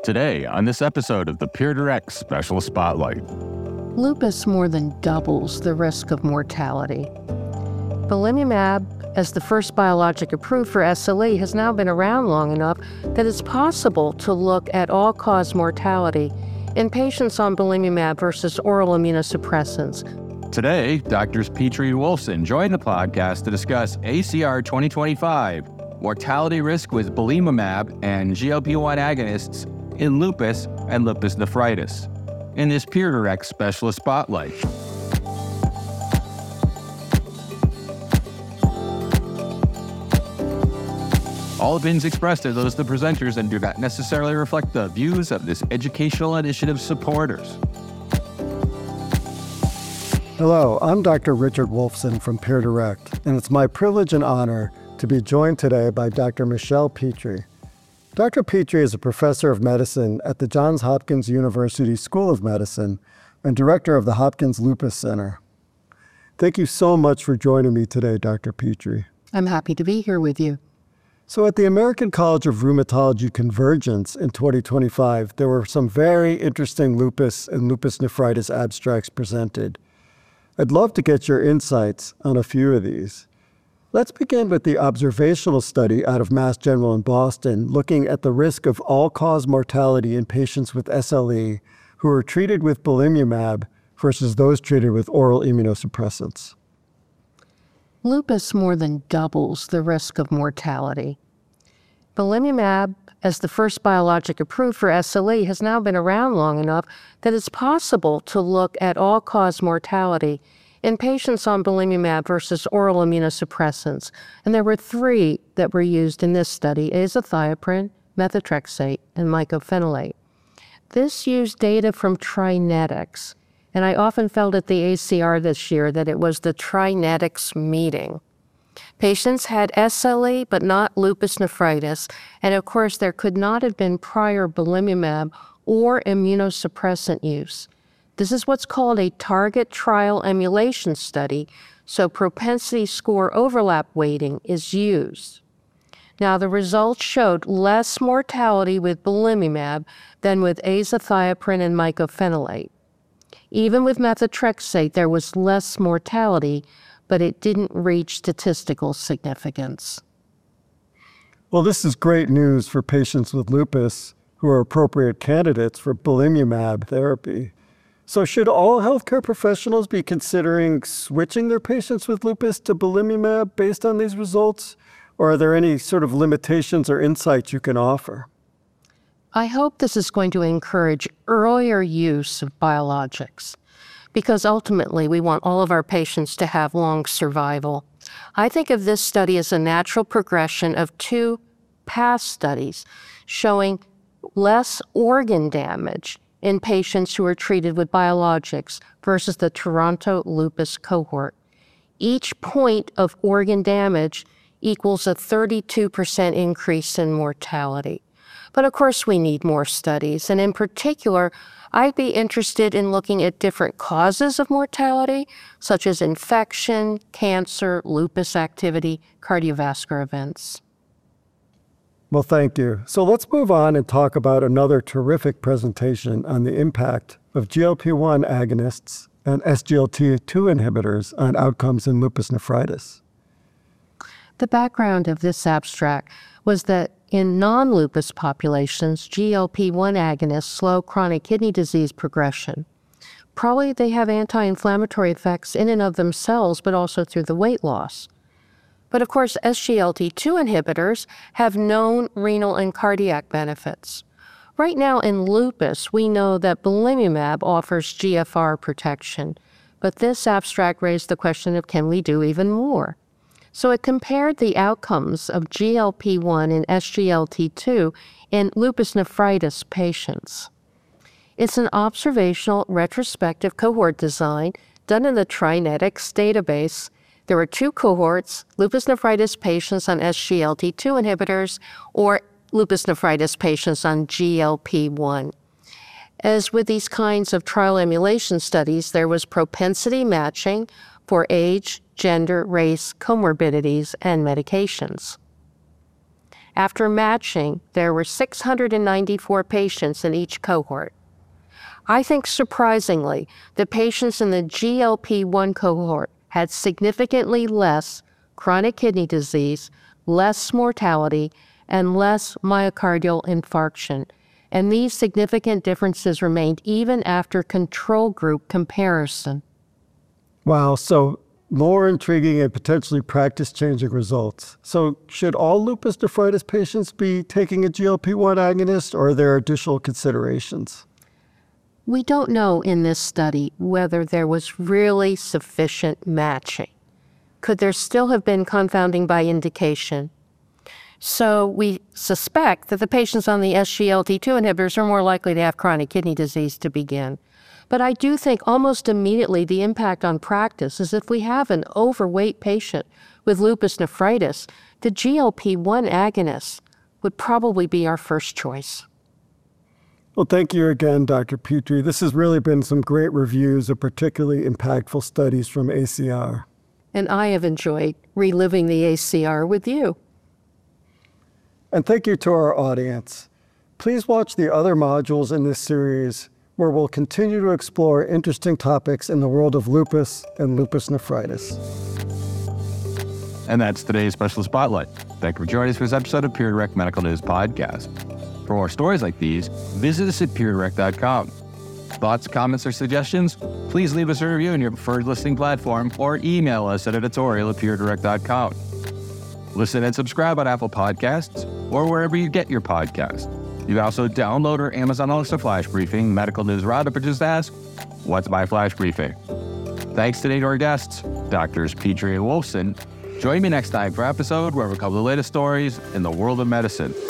Today, on this episode of the PeerDirect Special Spotlight. Lupus more than doubles the risk of mortality. Belimumab, as the first biologic approved for SLE, has now been around long enough that it's possible to look at all-cause mortality in patients on belimumab versus oral immunosuppressants. Today, Drs. Petrie and Wolfson join the podcast to discuss ACR 2025, mortality risk with belimumab and GLP-1 agonists in lupus and lupus nephritis, in this PeerDirect Specialist Spotlight. All opinions expressed are those of the presenters and do not necessarily reflect the views of this educational initiative supporters. Hello, I'm Dr. Richard Wolfson from PeerDirect, and it's my privilege and honor to be joined today by Dr. Michelle Petrie. Dr. Petrie is a professor of medicine at the Johns Hopkins University School of Medicine and director of the Hopkins Lupus Center. Thank you so much for joining me today, Dr. Petrie. I'm happy to be here with you. So at the American College of Rheumatology Convergence in 2025, there were some very interesting lupus and lupus nephritis abstracts presented. I'd love to get your insights on a few of these. Let's begin with the observational study out of Mass General in Boston, looking at the risk of all-cause mortality in patients with SLE who are treated with belimumab versus those treated with oral immunosuppressants. Lupus more than doubles the risk of mortality. Belimumab, as the first biologic approved for SLE, has now been around long enough that it's possible to look at all-cause mortality in patients on belimumab versus oral immunosuppressants. And there were three that were used in this study: azathioprine, methotrexate, and mycophenolate. This used data from TriNetX, and I often felt at the ACR this year that it was the TriNetX meeting. Patients had SLE but not lupus nephritis, and of course there could not have been prior belimumab or immunosuppressant use. This is what's called a target trial emulation study, so propensity score overlap weighting is used. Now, the results showed less mortality with belimumab than with azathioprine and mycophenolate. Even with methotrexate, there was less mortality, but it didn't reach statistical significance. Well, this is great news for patients with lupus who are appropriate candidates for belimumab therapy. So should all healthcare professionals be considering switching their patients with lupus to belimumab based on these results? Or are there any sort of limitations or insights you can offer? I hope this is going to encourage earlier use of biologics, because ultimately we want all of our patients to have long survival. I think of this study as a natural progression of two past studies showing less organ damage in patients who are treated with biologics versus the Toronto lupus cohort. Each point of organ damage equals a 32% increase in mortality. But of course we need more studies, and in particular, I'd be interested in looking at different causes of mortality, such as infection, cancer, lupus activity, cardiovascular events. Well, thank you. So let's move on and talk about another terrific presentation on the impact of GLP-1 agonists and SGLT2 inhibitors on outcomes in lupus nephritis. The background of this abstract was that in non-lupus populations, GLP-1 agonists slow chronic kidney disease progression. Probably they have anti-inflammatory effects in and of themselves, but also through the weight loss. But of course, SGLT2 inhibitors have known renal and cardiac benefits. Right now in lupus, we know that belimumab offers GFR protection, but this abstract raised the question of, can we do even more? So it compared the outcomes of GLP-1 and SGLT2 in lupus nephritis patients. It's an observational retrospective cohort design done in the TriNetX database. There were two cohorts: lupus nephritis patients on SGLT2 inhibitors or lupus nephritis patients on GLP-1. As with these kinds of trial emulation studies, there was propensity matching for age, gender, race, comorbidities, and medications. After matching, there were 694 patients in each cohort. I think surprisingly, the patients in the GLP-1 cohort had significantly less chronic kidney disease, less mortality, and less myocardial infarction. And these significant differences remained even after control group comparison. Wow, so more intriguing and potentially practice-changing results. So should all lupus nephritis patients be taking a GLP-1 agonist, or are there additional considerations? We don't know in this study whether there was really sufficient matching. Could there still have been confounding by indication? So we suspect that the patients on the SGLT2 inhibitors are more likely to have chronic kidney disease to begin. But I do think almost immediately the impact on practice is if we have an overweight patient with lupus nephritis, the GLP-1 agonist would probably be our first choice. Well, thank you again, Dr. Petrie. This has really been some great reviews of particularly impactful studies from ACR. And I have enjoyed reliving the ACR with you. And thank you to our audience. Please watch the other modules in this series, where we'll continue to explore interesting topics in the world of lupus and lupus nephritis. And that's today's Special Spotlight. Thank you for joining us for this episode of PeerDirect Medical News Podcast. For more stories like these, visit us at peerdirect.com. Thoughts, comments, or suggestions? Please leave us a review in your preferred listening platform or email us at editorial@peerdirect.com. Listen and subscribe on Apple Podcasts or wherever you get your podcasts. You can also download our Amazon Alexa Flash Briefing, Medical News Roundup, or just ask, what's my Flash Briefing? Thanks today to our guests, Drs. Petrie and Wolfson. Join me next time for an episode where we cover the latest stories in the world of medicine.